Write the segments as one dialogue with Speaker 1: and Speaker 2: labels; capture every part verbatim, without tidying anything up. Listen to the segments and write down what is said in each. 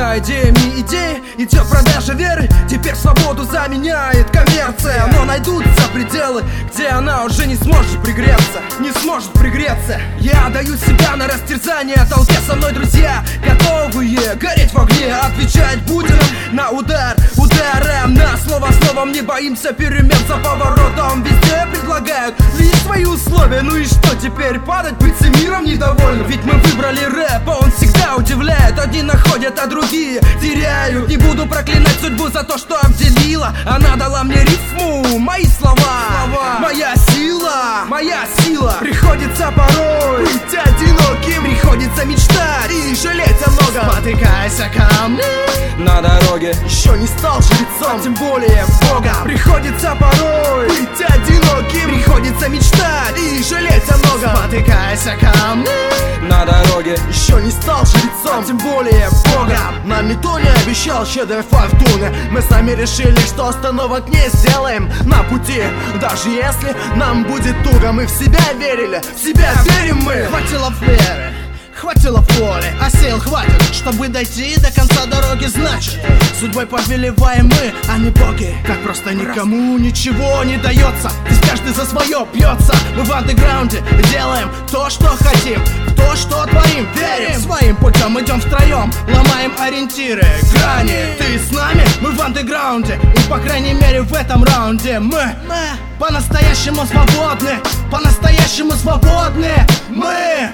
Speaker 1: Война идеями идей, идет продажа веры. Теперь свободу заменяет коммерция. Но найдутся пределы, где она уже не сможет пригреться. Не сможет пригреться. Я даю себя на растерзание толпе. Со мной друзья, готовые гореть в огне. Отвечать будем на удар, ударом на слово словом. Не боимся перемен за поворотом. Везде предлагают лишь свои условия. Ну и что теперь, падать, быть всем миром недовольным? Ведь мы выбрали рэп, а он всегда удивляет. Одни находят, а другие теряют. Не буду проклинать судьбу за то, что обделила. Она дала мне рифму, мои слова, слова. Моя сила, моя сила. Приходится порой быть одиноким. Приходится мечтать и жалеть о многом. Спотыкаясь о камни на дороге, еще не стал жрецом, а тем более Богом. Приходится порой быть одиноким. Приходится мечтать и жалеть о многом. Спотыкаясь о камни на дороге, еще не стал жрецом, а тем более Богом.
Speaker 2: Нам никто не обещал щедрой фортуны. Мы сами решили, что остановок не сделаем на пути. Даже если нам будет туго, мы в себя верили, в себя верим мы.
Speaker 3: Хватило веры, хватило воли, а сил хватит, чтобы дойти до конца дороги. Значит, судьбой повелеваем мы, а не боги. Как просто никому ничего не дается. Здесь каждый за свое бьется. Мы в андеграунде делаем то, что хотим, в то, что творим, верим. Своим путем идем втроем, ломаем ориентиры, грани. Ты с нами, мы в андеграунде. И по крайней мере в этом раунде мы, мы по-настоящему свободны. По-настоящему свободны мы.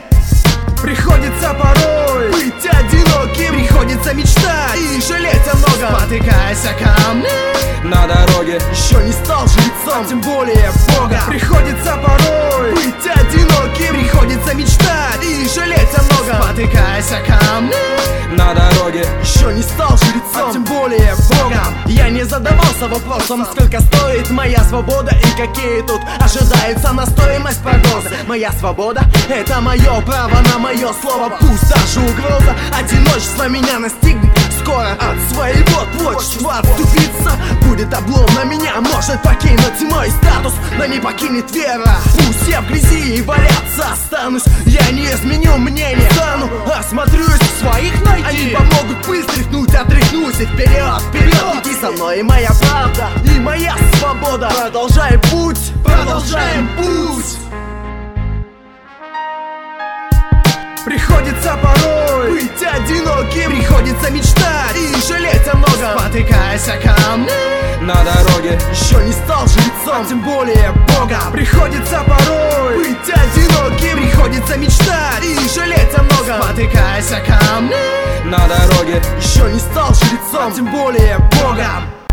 Speaker 1: Приходится порой
Speaker 2: быть одиноким.
Speaker 1: Приходится мечтать
Speaker 2: и жалеть о многом.
Speaker 3: Спотыкаясь о камни
Speaker 1: на дороге,
Speaker 2: еще не стал жрецом,
Speaker 1: а тем более Богом. Приходится порой
Speaker 2: быть одиноким.
Speaker 1: Приходится мечтать
Speaker 2: и жалеть о многом.
Speaker 3: Спотыкаясь о камни
Speaker 1: на дороге,
Speaker 2: еще не стал жрецом,
Speaker 1: а тем более Богом.
Speaker 2: Я не задавался вопросом, сколько стоит моя свобода и какие тут ожидается на стоимость прогноза. Моя свобода — это мое право на мое слово. Пусть даже угроза одиночества меня настигнет скоро. От своего творчества отступиться будет облом. На меня может покинуть мой статус, но не покинет вера. Пусть я в грязи и валяться останусь, я не изменю мнение. Стану, осмотрюсь, своих найти. Они помогут выстряхнуть, отряхнусь и вперед, вперед. Иди со мной, и моя правда, и моя свобода. Продолжаем путь, продолжаем путь.
Speaker 1: Приходится порой
Speaker 2: быть одиноким.
Speaker 1: Приходится мечтать
Speaker 2: и жалеть о многом.
Speaker 3: Спотыкаясь о камни
Speaker 1: на дороге,
Speaker 2: еще не стал жрецом,
Speaker 1: а тем более Богом. Приходится порой
Speaker 2: быть одиноким.
Speaker 1: Приходится мечтать
Speaker 2: и жалеть о многом.
Speaker 3: Спотыкаясь о камни
Speaker 1: на дороге,
Speaker 2: еще не стал жрецом,
Speaker 1: а тем более Богом.